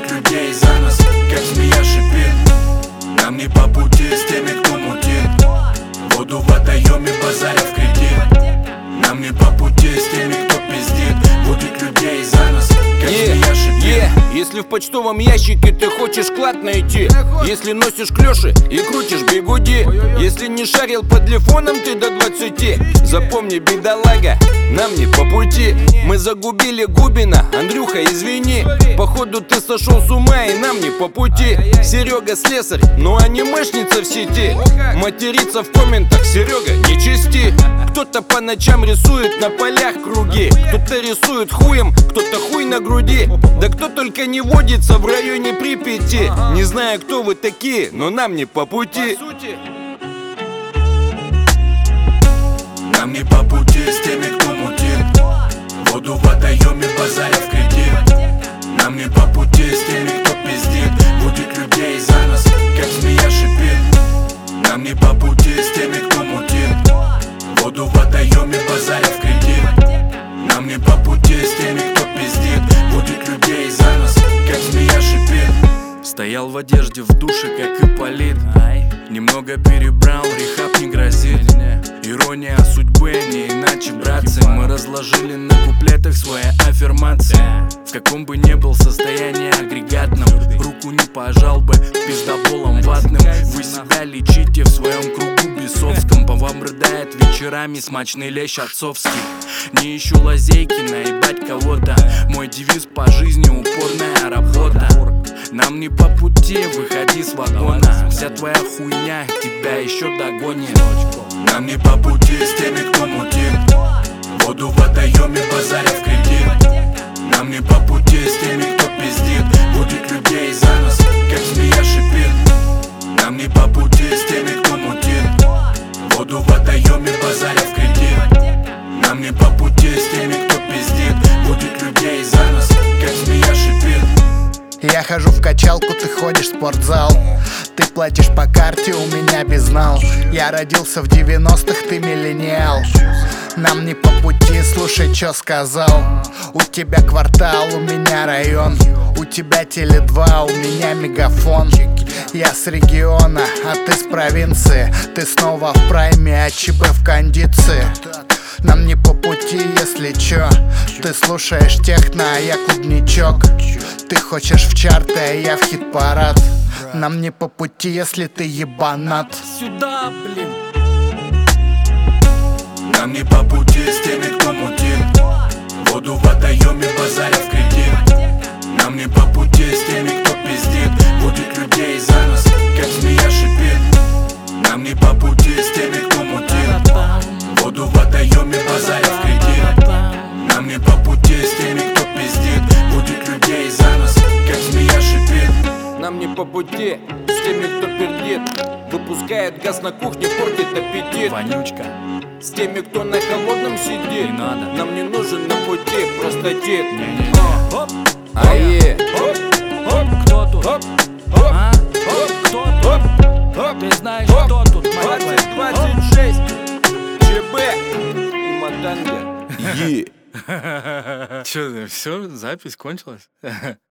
людей за нас, как змея шипит. Нам не по пути с теми, кто мутит. Воду в водоеме, базаря в кредит. Нам не по пути с теми, кто пиздит. Будет людей за нас, как змея шипит. Если в почтовом ящике ты хочешь клад найти, если носишь клёши и крутишь бигуди, если не шарил по телефонам ты до 20, запомни, бедолага, нам не по пути. Мы загубили Губина, Андрюха, извини. Походу ты сошел с ума и нам не по пути. Серега слесарь, но анимешница в сети. Материться в комментах, Серега, не чисти. Кто-то по ночам рисует на полях круги, кто-то рисует хуем, кто-то хуй на груди. Да кто только не водится в районе Припяти. Не знаю, кто вы такие, но нам не по пути. Нам не по пути с теми, кто мутит. Воду в водоеме, базаря в кредит. Нам не по пути с теми, кто пиздит. Будет людей за нас, как змея шипит. Нам не по пути с теми, кто мутит. Воду в водоеме, базаря в кредит. Нам не по пути с теми, кто пиздит. Будет людей за нас, как змея шипит. Стоял в одежде в душе, как Ипполит. Немного перебрал, рехаб не грозит. Ирония судьбы, не иначе, братцы. Мы разложили на куплетах свои аффирмации. В каком бы ни был состоянии агрегатном, руку не пожал бы пиздоболом ватным. Вы себя лечите в своем кругу бесовском. По вам рыдает вечерами смачный лещ отцовский. Не ищу лазейки, наебать кого-то. Мой девиз по жизни — упорная работа. Нам не по пути, выходи с вагона. Вся твоя хуйня тебя еще догонит. Нам не по пути с теми, кто мутит. Воду в водоеме, базаря в кредит. Нам не по пути с теми, кто пиздит. Будет людей за нас, как змея шипит. Нам не по пути с теми, кто мутит. Воду в водоеме, базаря в кредит. Нам не по пути с теми, кто пиздит. Будет людей за нас, как змея шипит. Я хожу в качалку, ты ходишь в спортзал. Ты платишь по карте, у меня безнал. Я родился в 90-х, ты миллениал. Нам не по пути, слушай, чё сказал. У тебя квартал, у меня район. У тебя Теле2, у меня мегафон. Я с региона, а ты с провинции. Ты снова в прайме, а ЧП в кондиции. Нам не по пути, если чё. Ты слушаешь техно, а я клубничок. Ты хочешь в чарты, а я в хит-парад. Нам не по пути, если ты ебанат. Сюда, блин. Нам не по пути с теми, кто мутит. Воду в водоеме, базаря в кредит. Нам не по пути с теми, кто пиздит. Будет людей за нас, как змея шипит. Нам не по пути с теми, кто мутит. Воду в водоеме, базаря в кредит. Нам не по пути с теми, кто пиздит. Будет людей за нас, как змея шипит. Нам не по пути с теми, кто пердит. Выпускает газ на кухне, портит аппетит. Вонючка. С теми, кто на холодном сидит. Не надо. Нам не нужен на пути простатит. Кто тут? А? Кто тут? Ты знаешь, кто тут, мать твою? 2026 ЧБ и Матанга. Че, все, запись кончилась?